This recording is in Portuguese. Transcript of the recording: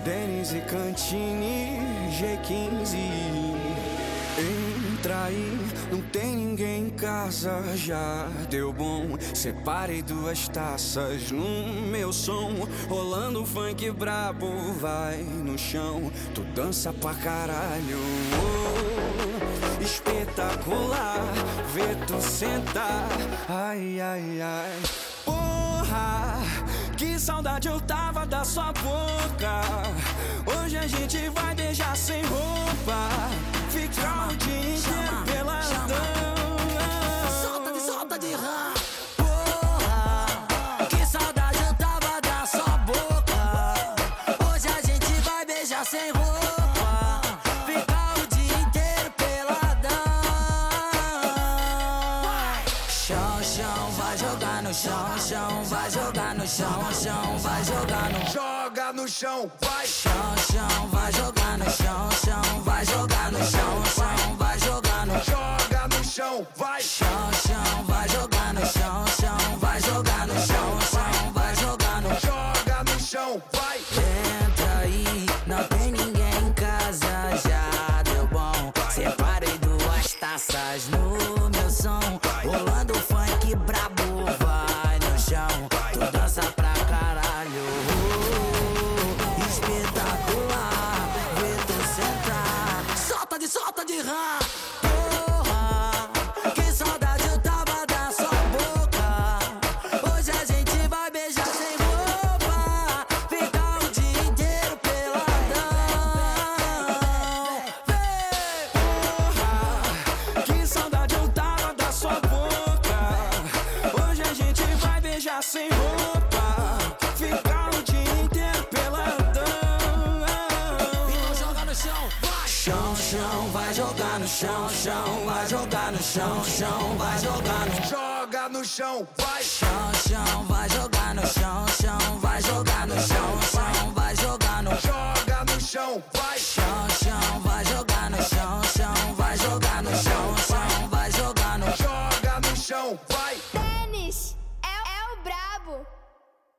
Dennis e Cantini, G15. Entra aí, não tem ninguém em casa, já deu bom. Separei 2 taças no meu som, rolando funk brabo, vai no chão. Tu dança pra caralho, oh, espetacular, vê tu sentar. Ai, ai, ai, porra, que saudade eu tava da sua boca. Hoje a gente vai beijar sem roupa, ficar o dia inteiro peladão. Solta de rã. Porra, que saudade eu tava da sua boca. Hoje a gente vai beijar sem roupa, ficar o dia inteiro peladão. Chão, chão, vai jogar no chão, chão, vai jogar no chão, chão, vai jogar no chão. Joga no chão, vai. Chão, chão, vai jogar no chão, chão, vai jogar no chão, chão, vai jogar no chão. Joga no chão, vai. Chão, chão, vai jogar no chão, chão, vai jogar no chão, chão, vai jogar no chão. Joga no chão, vai. Entra aí, não tem ninguém em casa, já deu bom. Separei 2 taças no meu som, rolando funk brabo, vai no chão. Tu dança pra caralho, espetacular, vê tu sentar. Solta de rã. Porra, que saudade eu tava da sua boca. Hoje a gente vai beijar sem roupa, ficar o dia inteiro peladão. Porra, que saudade eu tava da sua boca. Hoje a gente vai beijar sem roupa, ficar o dia inteiro peladão. Então joga no chão, vai. Chão, chão, vai jogar no chão, chão, vai jogar no chão, chão, vai jogar no chão. Joga no chão, vai. Chão, chão, vai jogar no chão,